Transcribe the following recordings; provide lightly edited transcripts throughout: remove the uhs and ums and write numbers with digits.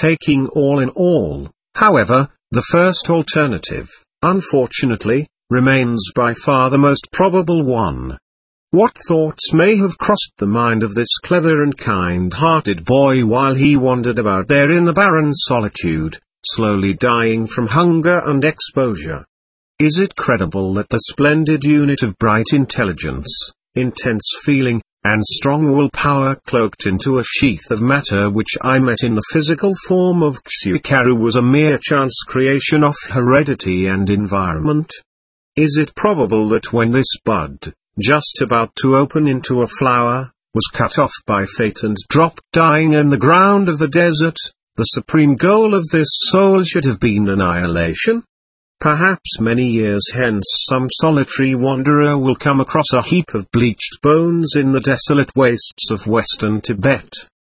taking all in all. However, the first alternative, unfortunately, remains by far the most probable one. What thoughts may have crossed the mind of this clever and kind-hearted boy while he wandered about there in the barren solitude, slowly dying from hunger and exposure? Is it credible that the splendid unit of bright intelligence, intense feeling, and strong willpower cloaked into a sheath of matter which I met in the physical form of Tsukaru was a mere chance creation of heredity and environment? Is it probable that when this bud, just about to open into a flower, was cut off by fate and dropped dying in the ground of the desert, the supreme goal of this soul should have been annihilation? Perhaps many years hence some solitary wanderer will come across a heap of bleached bones in the desolate wastes of western Tibet.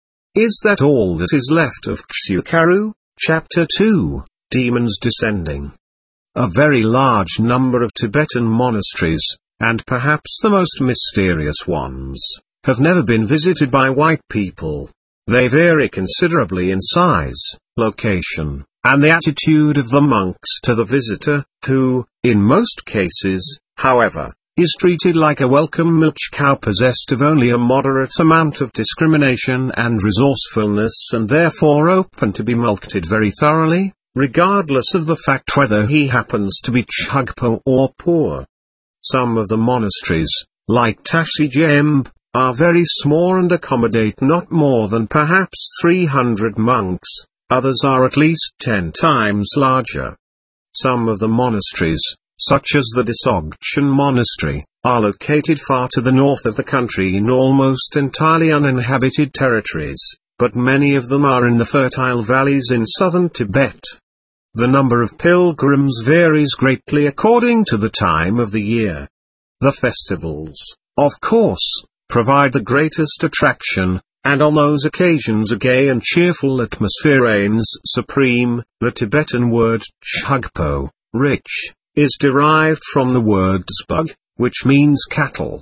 Is that all that is left of Tsukaru? Chapter 2, Demons Descending. A very large number of Tibetan monasteries, and perhaps the most mysterious ones, have never been visited by white people. They vary considerably in size, location, and the attitude of the monks to the visitor, who, in most cases, however, is treated like a welcome milch cow possessed of only a moderate amount of discrimination and resourcefulness and therefore open to be mulcted very thoroughly, regardless of the fact whether he happens to be chugpo or poor. Some of the monasteries, like Tashi Gemb, are very small and accommodate not more than perhaps 300 monks. Others are at least 10 times larger. Some of the monasteries, such as the Dzogchen Monastery, are located far to the north of the country in almost entirely uninhabited territories, but many of them are in the fertile valleys in southern Tibet. The number of pilgrims varies greatly according to the time of the year. The festivals, of course, provide the greatest attraction, and on those occasions a gay and cheerful atmosphere reigns supreme. The Tibetan word chugpo, rich, is derived from the word zbug, which means cattle.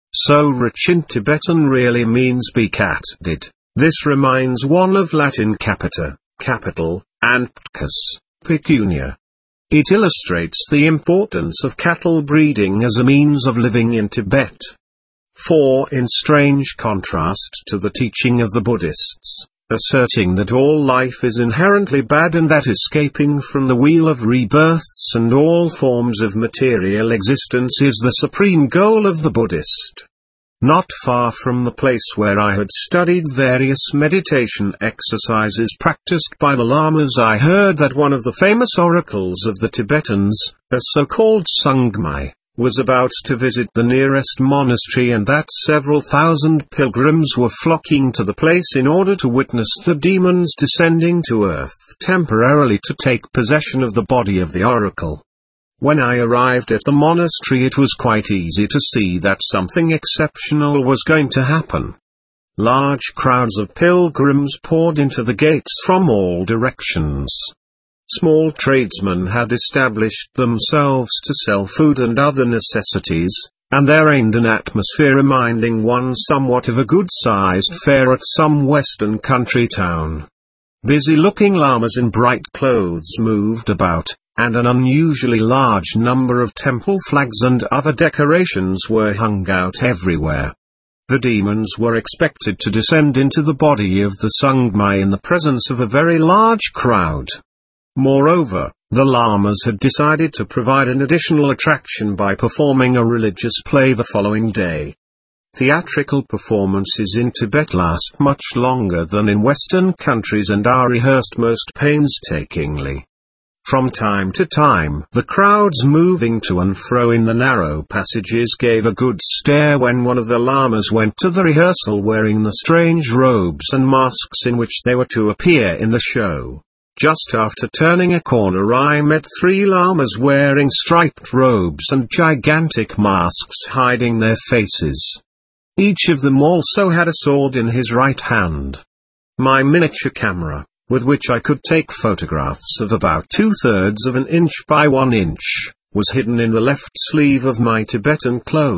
So rich in Tibetan really means be-catted. This reminds one of Latin capita, capital, and ptkus, pecunia. It illustrates the importance of cattle breeding as a means of living in Tibet. For in strange contrast to the teaching of the Buddhists, asserting that all life is inherently bad and that escaping from the wheel of rebirths and all forms of material existence is the supreme goal of the Buddhist. Not far from the place where I had studied various meditation exercises practiced by the lamas, I heard that one of the famous oracles of the Tibetans, a so-called Sungmai, was about to visit the nearest monastery and that several thousand pilgrims were flocking to the place in order to witness the demons descending to earth temporarily to take possession of the body of the oracle. When I arrived at the monastery it was quite easy to see that something exceptional was going to happen. Large crowds of pilgrims poured into the gates from all directions. Small tradesmen had established themselves to sell food and other necessities, and there reigned an atmosphere reminding one somewhat of a good-sized fair at some western country town. Busy-looking lamas in bright clothes moved about, and an unusually large number of temple flags and other decorations were hung out everywhere. The demons were expected to descend into the body of the Sungmai in the presence of a very large crowd. Moreover, the lamas had decided to provide an additional attraction by performing a religious play the following day. Theatrical performances in Tibet last much longer than in Western countries and are rehearsed most painstakingly. From time to time, the crowds moving to and fro in the narrow passages gave a good stare when one of the lamas went to the rehearsal wearing the strange robes and masks in which they were to appear in the show. Just after turning a corner I met 3 lamas wearing striped robes and gigantic masks hiding their faces. Each of them also had a sword in his right hand. My miniature camera, with which I could take photographs of about 2/3 of an inch by 1 inch, was hidden in the left sleeve of my Tibetan clothes,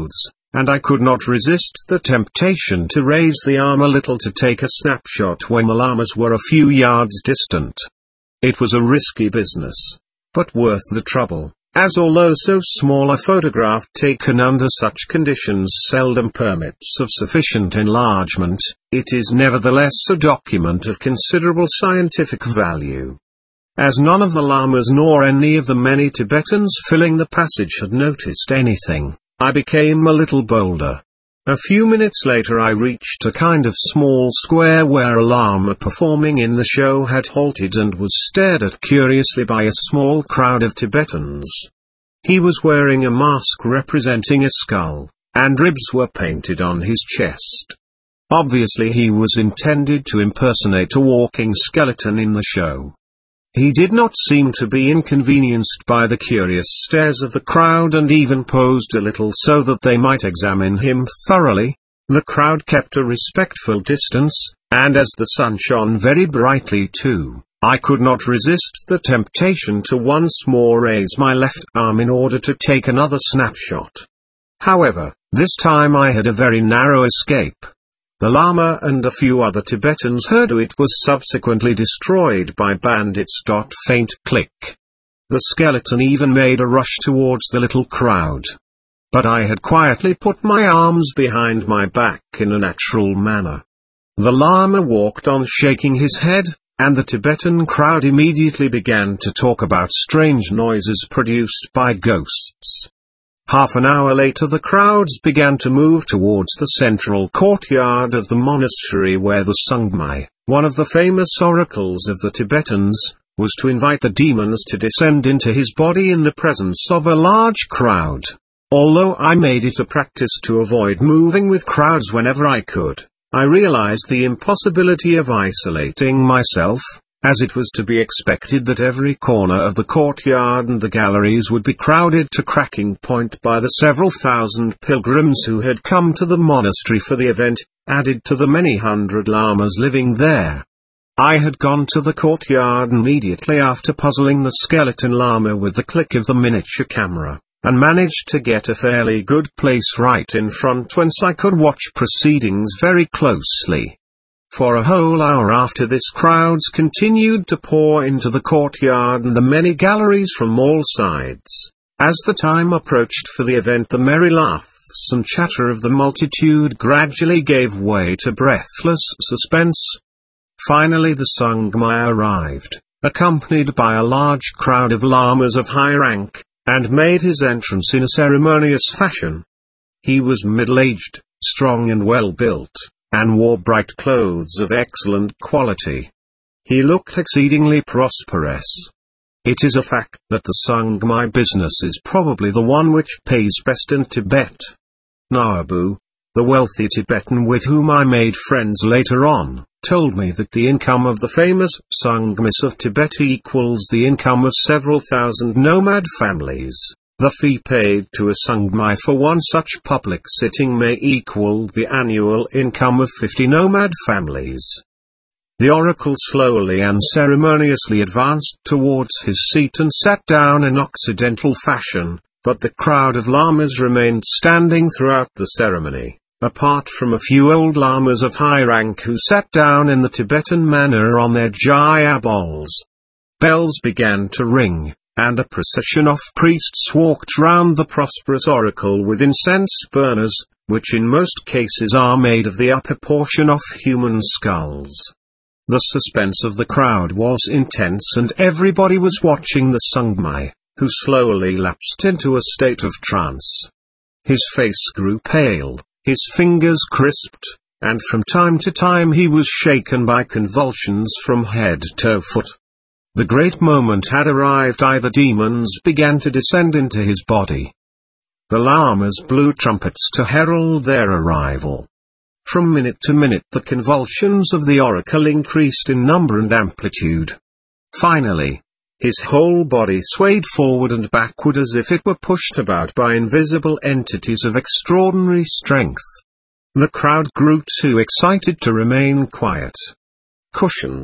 and I could not resist the temptation to raise the arm a little to take a snapshot when the llamas were a few yards distant. It was a risky business, but worth the trouble, as although so small a photograph taken under such conditions seldom permits of sufficient enlargement, it is nevertheless a document of considerable scientific value. As none of the llamas nor any of the many Tibetans filling the passage had noticed anything, I became a little bolder. A few minutes later I reached a kind of small square where a llama performing in the show had halted and was stared at curiously by a small crowd of Tibetans. He was wearing a mask representing a skull, and ribs were painted on his chest. Obviously he was intended to impersonate a walking skeleton in the show. He did not seem to be inconvenienced by the curious stares of the crowd and even posed a little so that they might examine him thoroughly. The crowd kept a respectful distance, and as the sun shone very brightly too, I could not resist the temptation to once more raise my left arm in order to take another snapshot. However, this time I had a very narrow escape. The Lama and a few other Tibetans heard it was subsequently destroyed by bandits. Faint click. The skeleton even made a rush towards the little crowd. But I had quietly put my arms behind my back in a natural manner. The Lama walked on shaking his head, and the Tibetan crowd immediately began to talk about strange noises produced by ghosts. Half an hour later the crowds began to move towards the central courtyard of the monastery where the Sangmai, one of the famous oracles of the Tibetans, was to invite the demons to descend into his body in the presence of a large crowd. Although I made it a practice to avoid moving with crowds whenever I could, I realized the impossibility of isolating myself, as it was to be expected that every corner of the courtyard and the galleries would be crowded to cracking point by the several thousand pilgrims who had come to the monastery for the event, added to the many hundred lamas living there. I had gone to the courtyard immediately after puzzling the skeleton lama with the click of the miniature camera, and managed to get a fairly good place right in front whence I could watch proceedings very closely. For a whole hour after this crowds continued to pour into the courtyard and the many galleries from all sides. As the time approached for the event the merry laughs and chatter of the multitude gradually gave way to breathless suspense. Finally the Sangmai arrived, accompanied by a large crowd of lamas of high rank, and made his entrance in a ceremonious fashion. He was middle-aged, strong and well-built, and wore bright clothes of excellent quality. He looked exceedingly prosperous. It is a fact that the Sangmai business is probably the one which pays best in Tibet. Nawabu, the wealthy Tibetan with whom I made friends later on, told me that the income of the famous Sangmis of Tibet equals the income of several thousand nomad families. The fee paid to a Sangmai for one such public sitting may equal the annual income of 50 nomad families. The oracle slowly and ceremoniously advanced towards his seat and sat down in Occidental fashion, but the crowd of lamas remained standing throughout the ceremony, apart from a few old lamas of high rank who sat down in the Tibetan manner on their jaya balls. Bells began to ring, and a procession of priests walked round the prosperous oracle with incense burners, which in most cases are made of the upper portion of human skulls. The suspense of the crowd was intense and everybody was watching the Sangmai, who slowly lapsed into a state of trance. His face grew pale, his fingers crisped, and from time to time he was shaken by convulsions from head to foot. The great moment had arrived. The demons began to descend into his body. The lamas blew trumpets to herald their arrival. From minute to minute the convulsions of the oracle increased in number and amplitude. Finally, his whole body swayed forward and backward as if it were pushed about by invisible entities of extraordinary strength. The crowd grew too excited to remain quiet. Cushions,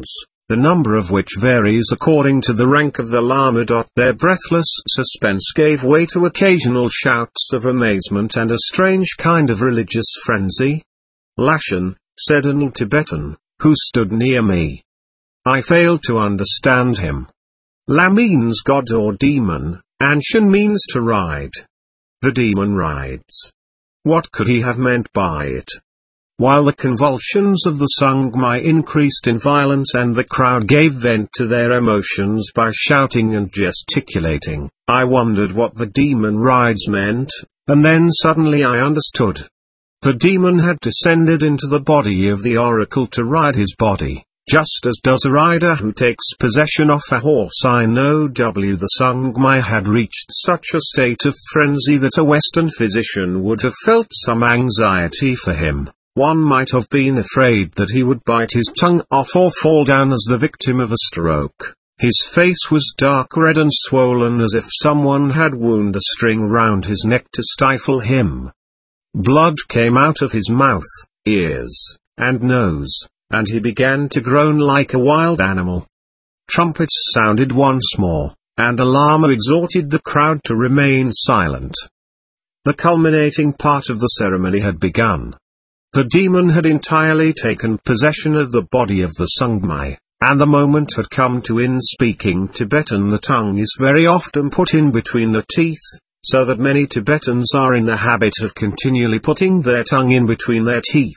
the number of which varies according to the rank of the Lama. Their breathless suspense gave way to occasional shouts of amazement and a strange kind of religious frenzy. "Lashan," said an Tibetan, who stood near me. I failed to understand him. La means god or demon, and Shan means to ride. The demon rides. What could he have meant by it? While the convulsions of the Sangmai increased in violence and the crowd gave vent to their emotions by shouting and gesticulating, I wondered what the demon rides meant, and then suddenly I understood. The demon had descended into the body of the oracle to ride his body, just as does a rider who takes possession of a horse. The Sangmai had reached such a state of frenzy that a Western physician would have felt some anxiety for him. One might have been afraid that he would bite his tongue off or fall down as the victim of a stroke. His face was dark red and swollen as if someone had wound a string round his neck to stifle him. Blood came out of his mouth, ears, and nose, and he began to groan like a wild animal. Trumpets sounded once more, and a Lama exhorted the crowd to remain silent. The culminating part of the ceremony had begun. The demon had entirely taken possession of the body of the Sangmai, and the moment had come to. In speaking Tibetan, the tongue is very often put in between the teeth, so that many Tibetans are in the habit of continually putting their tongue in between their teeth.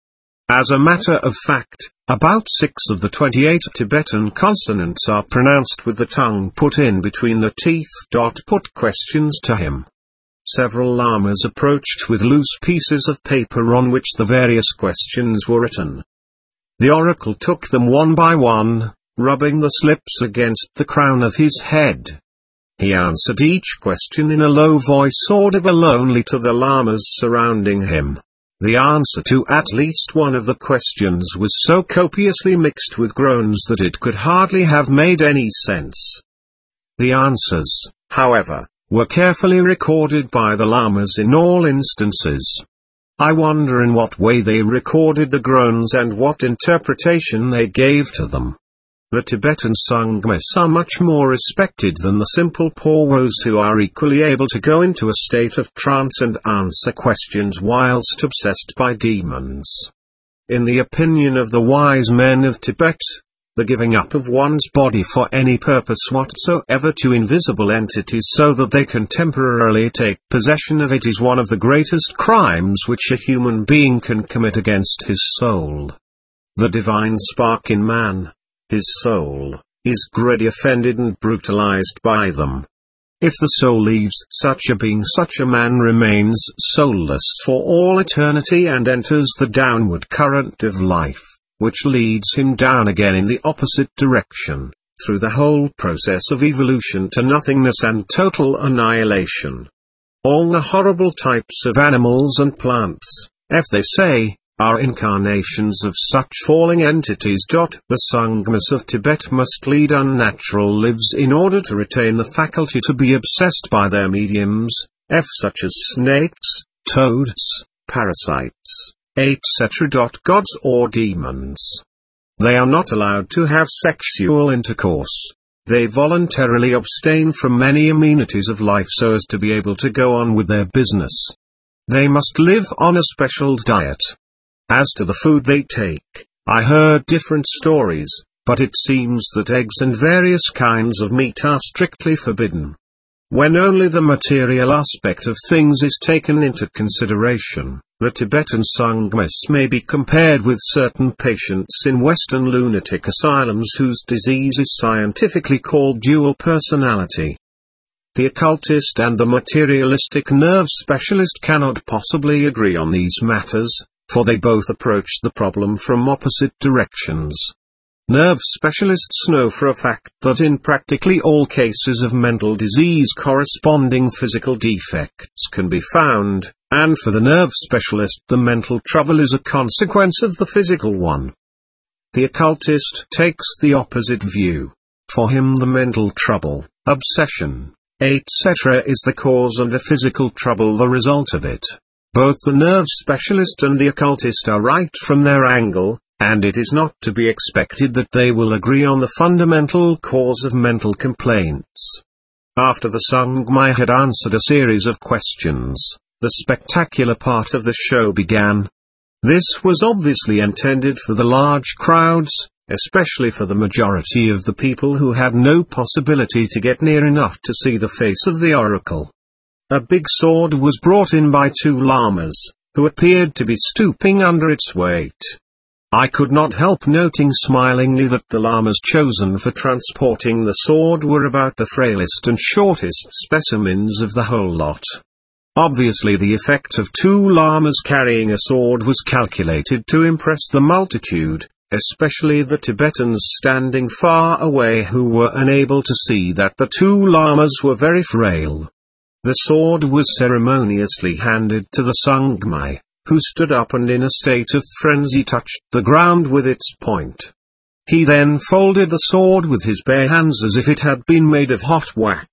As a matter of fact, about 6 of the 28 Tibetan consonants are pronounced with the tongue put in between the teeth. Put questions to him. Several lamas approached with loose pieces of paper on which the various questions were written. The oracle took them one by one, rubbing the slips against the crown of his head. He answered each question in a low voice audible only to the lamas surrounding him. The answer to at least one of the questions was so copiously mixed with groans that it could hardly have made any sense. The answers, however, were carefully recorded by the lamas in all instances. I wonder in what way they recorded the groans and what interpretation they gave to them. The Tibetan Sangmas are much more respected than the simple Pawos, who are equally able to go into a state of trance and answer questions whilst obsessed by demons. In the opinion of the wise men of Tibet, the giving up of one's body for any purpose whatsoever to invisible entities so that they can temporarily take possession of it is one of the greatest crimes which a human being can commit against his soul. The divine spark in man, his soul, is greatly offended and brutalized by them. If the soul leaves such a being, such a man remains soulless for all eternity and enters the downward current of life, which leads him down again in the opposite direction, through the whole process of evolution to nothingness and total annihilation. All the horrible types of animals and plants, if they say, are incarnations of such falling entities. The Sangmas of Tibet must lead unnatural lives in order to retain the faculty to be obsessed by their mediums, such as snakes, toads, parasites, etc. Gods or demons. They are not allowed to have sexual intercourse. They voluntarily abstain from many amenities of life so as to be able to go on with their business. They must live on a special diet. As to the food they take, I heard different stories, but it seems that eggs and various kinds of meat are strictly forbidden. When only the material aspect of things is taken into consideration, the Tibetan Sangmas may be compared with certain patients in Western lunatic asylums whose disease is scientifically called dual personality. The occultist and the materialistic nerve specialist cannot possibly agree on these matters, for they both approach the problem from opposite directions. Nerve specialists know for a fact that in practically all cases of mental disease corresponding physical defects can be found, and for the nerve specialist the mental trouble is a consequence of the physical one. The occultist takes the opposite view. For him the mental trouble, obsession, etc. is the cause and the physical trouble the result of it. Both the nerve specialist and the occultist are right from their angle, and it is not to be expected that they will agree on the fundamental cause of mental complaints. After the Sangmai had answered a series of questions, the spectacular part of the show began. This was obviously intended for the large crowds, especially for the majority of the people who had no possibility to get near enough to see the face of the oracle. A big sword was brought in by 2 lamas, who appeared to be stooping under its weight. I could not help noting smilingly that the lamas chosen for transporting the sword were about the frailest and shortest specimens of the whole lot. Obviously the effect of 2 lamas carrying a sword was calculated to impress the multitude, especially the Tibetans standing far away who were unable to see that the 2 lamas were very frail. The sword was ceremoniously handed to the Sangmai, who stood up and in a state of frenzy touched the ground with its point. He then folded the sword with his bare hands as if it had been made of hot wax.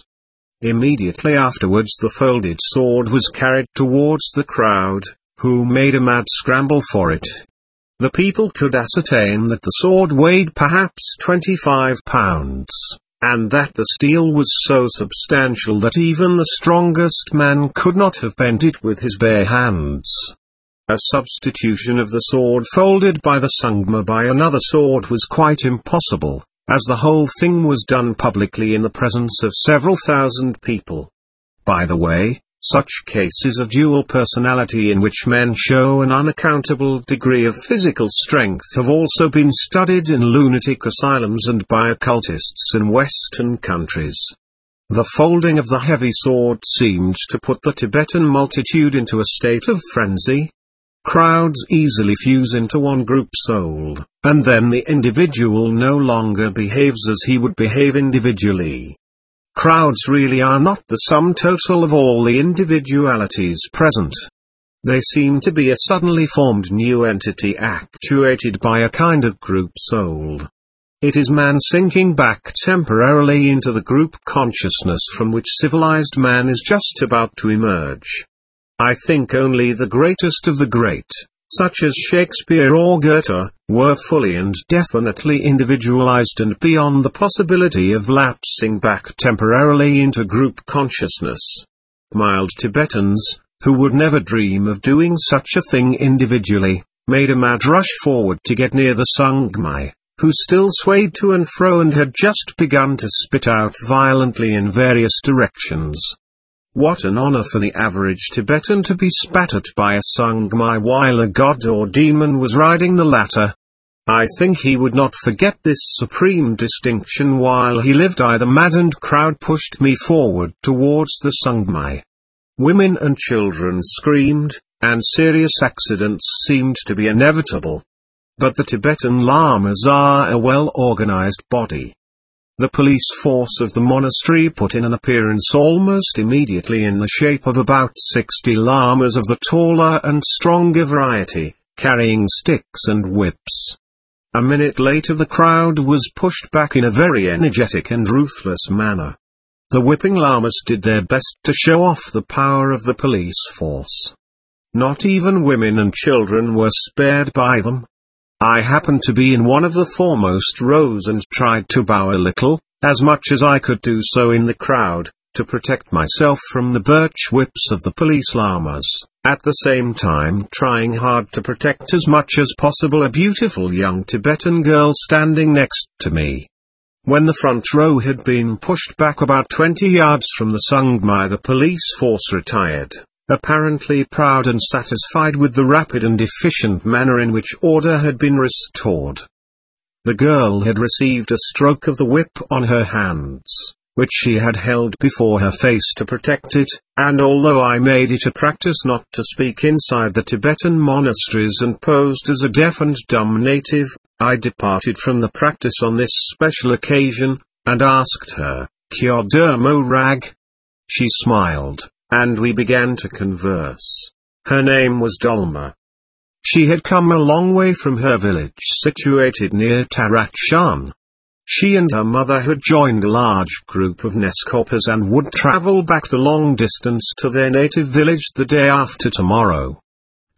Immediately afterwards the folded sword was carried towards the crowd, who made a mad scramble for it. The people could ascertain that the sword weighed perhaps 25 pounds, and that the steel was so substantial that even the strongest man could not have bent it with his bare hands. A substitution of the sword folded by the Sangma by another sword was quite impossible, as the whole thing was done publicly in the presence of several thousand people. By the way, such cases of dual personality in which men show an unaccountable degree of physical strength have also been studied in lunatic asylums and by occultists in Western countries. The folding of the heavy sword seemed to put the Tibetan multitude into a state of frenzy. Crowds easily fuse into one group soul, and then the individual no longer behaves as he would behave individually. Crowds really are not the sum total of all the individualities present. They seem to be a suddenly formed new entity actuated by a kind of group soul. It is man sinking back temporarily into the group consciousness from which civilized man is just about to emerge. I think only the greatest of the great, such as Shakespeare or Goethe, were fully and definitely individualized and beyond the possibility of lapsing back temporarily into group consciousness. Mild Tibetans, who would never dream of doing such a thing individually, made a mad rush forward to get near the Sangmai, who still swayed to and fro and had just begun to spit out violently in various directions. What an honor for the average Tibetan to be spat at by a Sangmai while a god or demon was riding the latter. I think he would not forget this supreme distinction while he lived. The maddened crowd pushed me forward towards the Sangmai. Women and children screamed, and serious accidents seemed to be inevitable. But the Tibetan lamas are a well-organized body. The police force of the monastery put in an appearance almost immediately in the shape of about 60 lamas of the taller and stronger variety, carrying sticks and whips. A minute later the crowd was pushed back in a very energetic and ruthless manner. The whipping lamas did their best to show off the power of the police force. Not even women and children were spared by them. I happened to be in one of the foremost rows and tried to bow a little, as much as I could do so in the crowd, to protect myself from the birch whips of the police lamas, at the same time trying hard to protect as much as possible a beautiful young Tibetan girl standing next to me. When the front row had been pushed back about 20 yards from the Sangmai, the police force retired, apparently proud and satisfied with the rapid and efficient manner in which order had been restored. The girl had received a stroke of the whip on her hands, which she had held before her face to protect it, and although I made it a practice not to speak inside the Tibetan monasteries and posed as a deaf and dumb native, I departed from the practice on this special occasion, and asked her, "Kya dermo rag?" She smiled, and we began to converse. Her name was Dolma. She had come a long way from her village situated near Tarakshan. She and her mother had joined a large group of Neskopas and would travel back the long distance to their native village the day after tomorrow.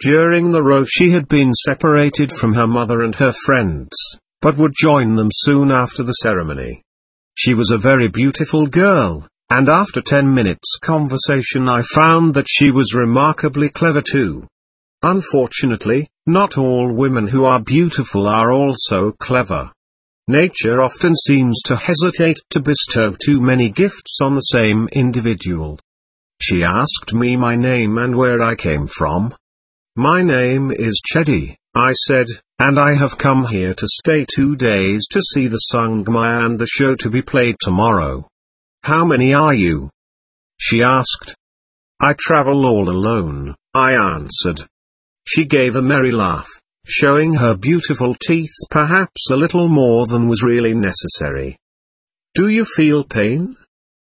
During the row she had been separated from her mother and her friends, but would join them soon after the ceremony. She was a very beautiful girl, and after 10 minutes conversation I found that she was remarkably clever too. Unfortunately, not all women who are beautiful are also clever. Nature often seems to hesitate to bestow too many gifts on the same individual. She asked me my name and where I came from. My name is Chedi, I said, and I have come here to stay 2 days to see the Sangmaya and the show to be played tomorrow. How many are you? She asked. I travel all alone, I answered. She gave a merry laugh, showing her beautiful teeth perhaps a little more than was really necessary. Do you feel pain?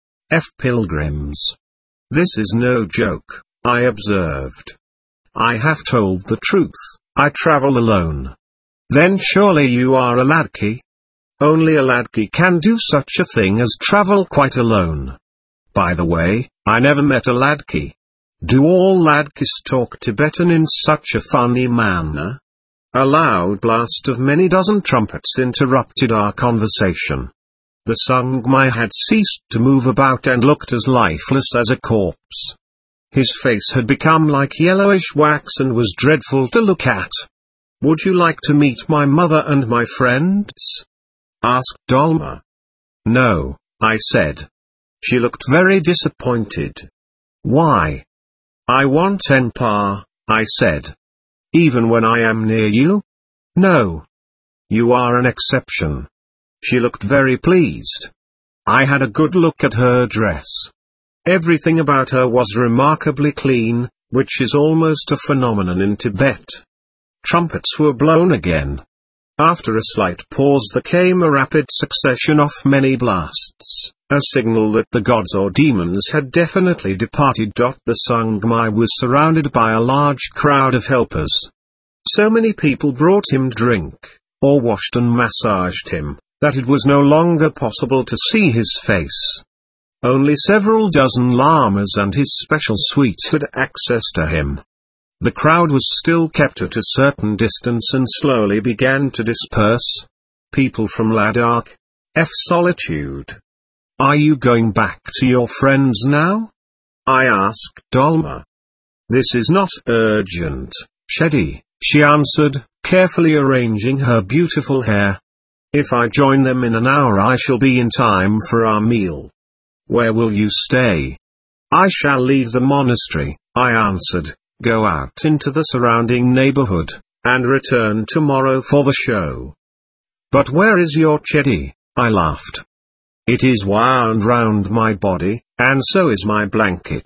Pilgrims. This is no joke, I observed. I have told the truth, I travel alone. Then surely you are a ladki? Only a ladki can do such a thing as travel quite alone. By the way, I never met a ladki. Do all ladkis talk Tibetan in such a funny manner? A loud blast of many dozen trumpets interrupted our conversation. The Sangmaya had ceased to move about and looked as lifeless as a corpse. His face had become like yellowish wax and was dreadful to look at. Would you like to meet my mother and my friends? Asked Dolma. No, I said. She looked very disappointed. Why? I want Enpa, I said. Even when I am near you? No. You are an exception. She looked very pleased. I had a good look at her dress. Everything about her was remarkably clean, which is almost a phenomenon in Tibet. Trumpets were blown again. After a slight pause there came a rapid succession of many blasts, a signal that the gods or demons had definitely departed. The Sangmaya was surrounded by a large crowd of helpers. So many people brought him drink, or washed and massaged him, that it was no longer possible to see his face. Only several dozen lamas and his special suite had access to him. The crowd was still kept at a certain distance and slowly began to disperse. People from Ladakh. Solitude. Are you going back to your friends now? I asked Dolma. This is not urgent, Chedi, she answered, carefully arranging her beautiful hair. If I join them in an hour I shall be in time for our meal. Where will you stay? I shall leave the monastery, I answered, go out into the surrounding neighborhood, and return tomorrow for the show. But where is your Chedi? I laughed. It is wound round my body, and so is my blanket.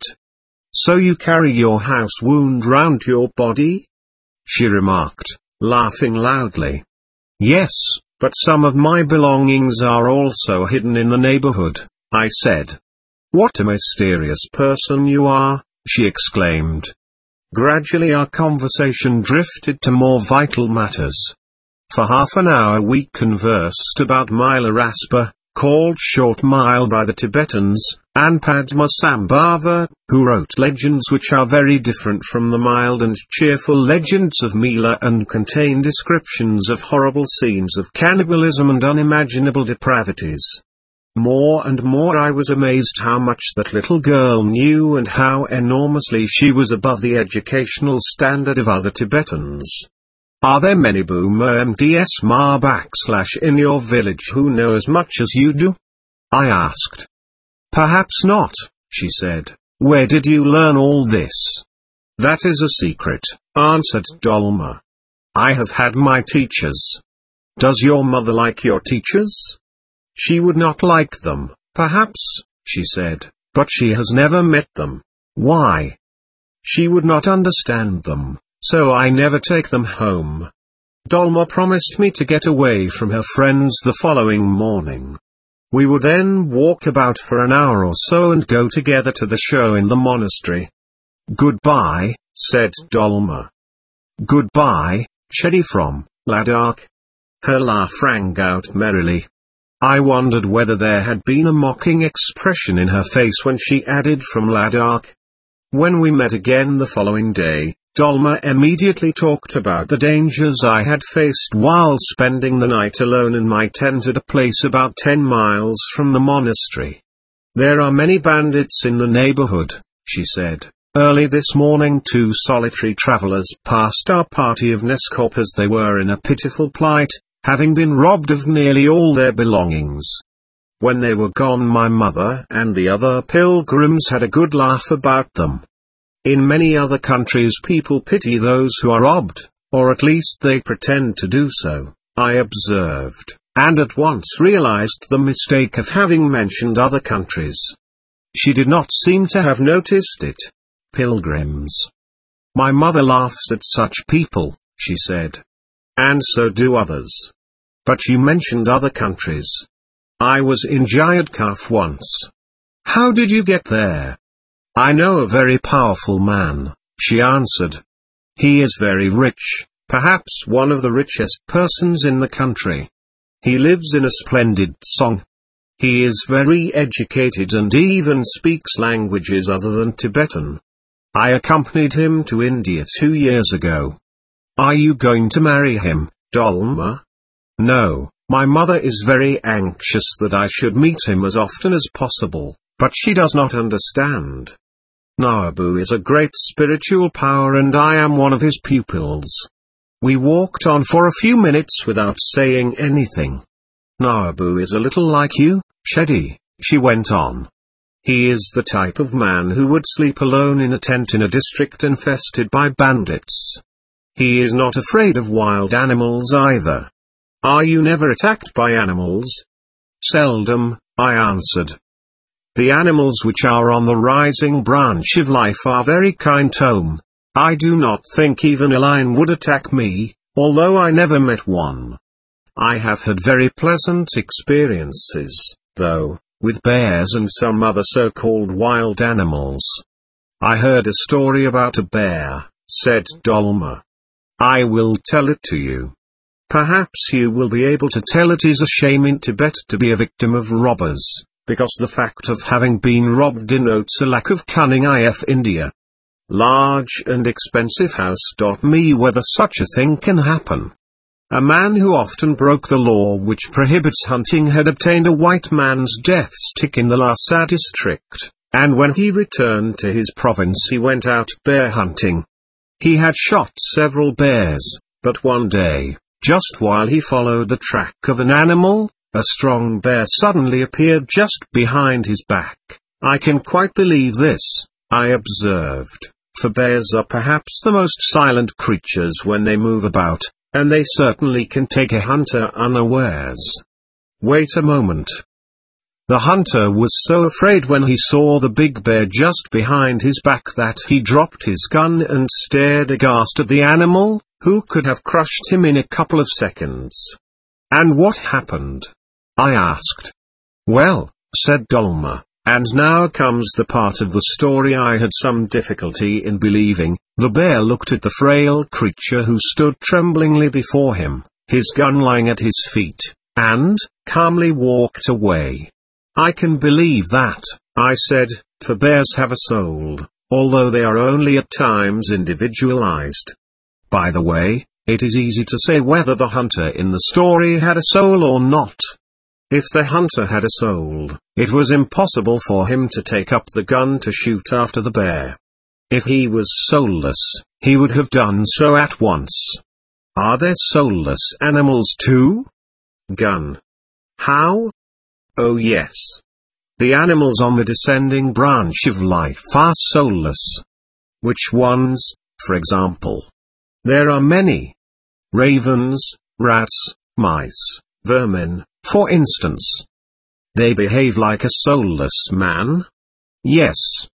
So you carry your house wound round your body? She remarked, laughing loudly. Yes, but some of my belongings are also hidden in the neighborhood, I said. What a mysterious person you are, she exclaimed. Gradually our conversation drifted to more vital matters. For half an hour we conversed about Milaraspa, called Short Mile by the Tibetans, and Padmasambhava, who wrote legends which are very different from the mild and cheerful legends of Mila and contain descriptions of horrible scenes of cannibalism and unimaginable depravities. More and more I was amazed how much that little girl knew and how enormously she was above the educational standard of other Tibetans. Are there many Boomer MDS Ma / in your village who know as much as you do? I asked. Perhaps not, she said. Where did you learn all this? That is a secret, answered Dolma. I have had my teachers. Does your mother like your teachers? She would not like them, perhaps, she said, but she has never met them. Why? She would not understand them, so I never take them home. Dolma promised me to get away from her friends the following morning. We would then walk about for an hour or so and go together to the show in the monastery. Goodbye, said Dolma. Goodbye, Chedi from Ladakh. Her laugh rang out merrily. I wondered whether there had been a mocking expression in her face when she added from Ladakh. When we met again the following day, Dolma immediately talked about the dangers I had faced while spending the night alone in my tent at a place about 10 miles from the monastery. There are many bandits in the neighborhood, she said. Early this morning 2 solitary travelers passed our party of Neskop as they were in a pitiful plight, having been robbed of nearly all their belongings. When they were gone, my mother and the other pilgrims had a good laugh about them. In many other countries people pity those who are robbed, or at least they pretend to do so, I observed, and at once realized the mistake of having mentioned other countries. She did not seem to have noticed it. Pilgrims. My mother laughs at such people, she said. And so do others. But you mentioned other countries. I was in Jayadkaf once. How did you get there? I know a very powerful man, she answered. He is very rich, perhaps one of the richest persons in the country. He lives in a splendid song. He is very educated and even speaks languages other than Tibetan. I accompanied him to India 2 years ago. Are you going to marry him, Dolma? No, my mother is very anxious that I should meet him as often as possible, but she does not understand. Nabu is a great spiritual power and I am one of his pupils. We walked on for a few minutes without saying anything. Nabu is a little like you, Shedi, she went on. He is the type of man who would sleep alone in a tent in a district infested by bandits. He is not afraid of wild animals either. Are you never attacked by animals? Seldom, I answered. The animals which are on the rising branch of life are very kind to me. I do not think even a lion would attack me, although I never met one. I have had very pleasant experiences, though, with bears and some other so-called wild animals. I heard a story about a bear, said Dolma. I will tell it to you. Perhaps you will be able to tell. It is a shame in Tibet to be a victim of robbers, because the fact of having been robbed denotes a lack of cunning. If India. Large and expensive house. Me whether such a thing can happen. A man who often broke the law which prohibits hunting had obtained a white man's death stick in the Lhasa district, and when he returned to his province he went out bear hunting. He had shot several bears, but one day, just while he followed the track of an animal, a strong bear suddenly appeared just behind his back. I can quite believe this, I observed, for bears are perhaps the most silent creatures when they move about, and they certainly can take a hunter unawares. Wait a moment. The hunter was so afraid when he saw the big bear just behind his back that he dropped his gun and stared aghast at the animal, who could have crushed him in a couple of seconds. And what happened? I asked. Well, said Dolma, and now comes the part of the story I had some difficulty in believing. The bear looked at the frail creature who stood tremblingly before him, his gun lying at his feet, and calmly walked away. I can believe that, I said, for bears have a soul, although they are only at times individualized. By the way, it is easy to say whether the hunter in the story had a soul or not. If the hunter had a soul, it was impossible for him to take up the gun to shoot after the bear. If he was soulless, he would have done so at once. Are there soulless animals too? Gun. How? Oh yes. The animals on the descending branch of life are soulless. Which ones, for example? There are many. Ravens, rats, mice, vermin, for instance. They behave like a soulless man? Yes.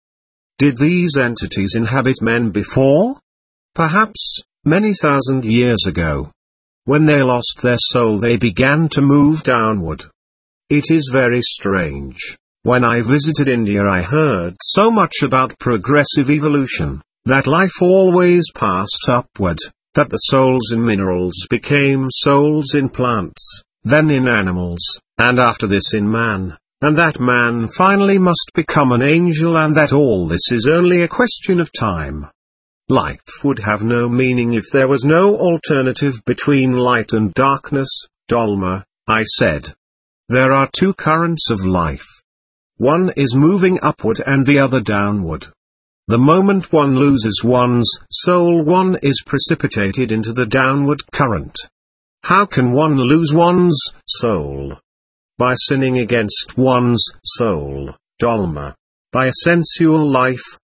Did these entities inhabit men before? Perhaps, many thousand years ago. When they lost their soul they began to move downward. It is very strange. When I visited India I heard so much about progressive evolution, that life always passed upward, that the souls in minerals became souls in plants, then in animals, and after this in man, and that man finally must become an angel, and that all this is only a question of time. Life would have no meaning if there was no alternative between light and darkness, Dolma, I said. There are two currents of life. One is moving upward and the other downward. The moment one loses one's soul, one is precipitated into the downward current. How can one lose one's soul? By sinning against one's soul, Dolma. By a sensual life,